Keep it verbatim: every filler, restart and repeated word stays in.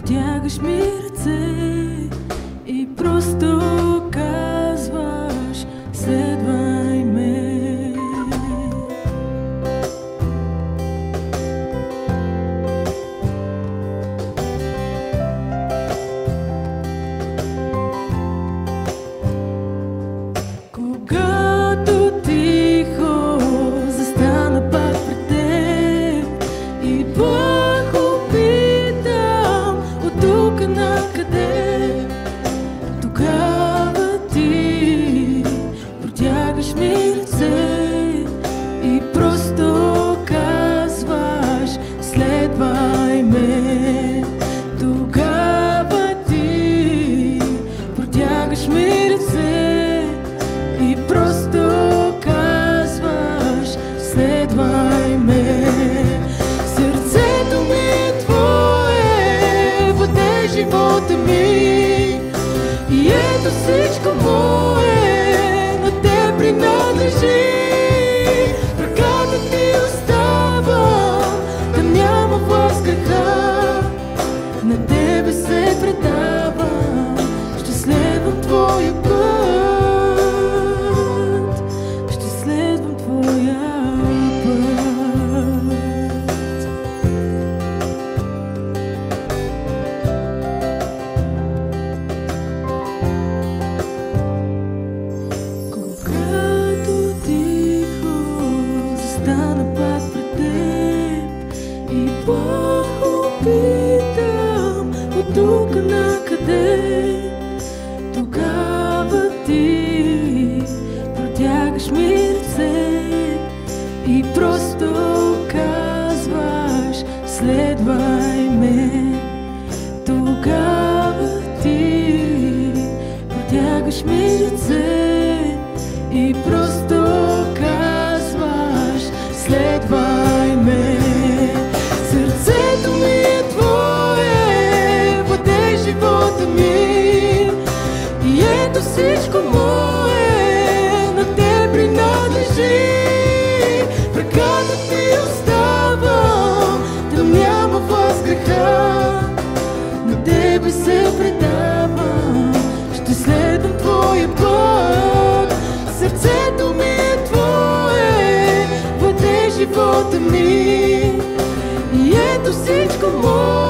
протягаш ми ръце и просто казваш: следвай ме. Когато тихо застана пак пред теб и плахо питам от тук накъде, тогава ти протягаш ми ръце и просто казваш: следвай ме. Тогава ти протягаш ми ръце и просто казваш: следвай ме. Сърцето ми е твое, въде живота ми, и ето всичко мое на теб принадлежи. В ръката ти оставам, да няма власт греха, на тебе се предавам, ще следвам твоя път. Стана пак пред теб и плахо питам от тук накъде, тогава ти протягаш ми ръце и просто казваш: следвай ме. Тогава ти протягаш ми ръце и просто следвай ме. Сърцето ми е твое, въде живота ми, и ето всичко мое на теб принадлежи. В ръката ти оставам, там няма власт греха, на тебе се предавам, ще следвам твоя път. Сърцето ми е твое, живота ми, и ето всичко мое.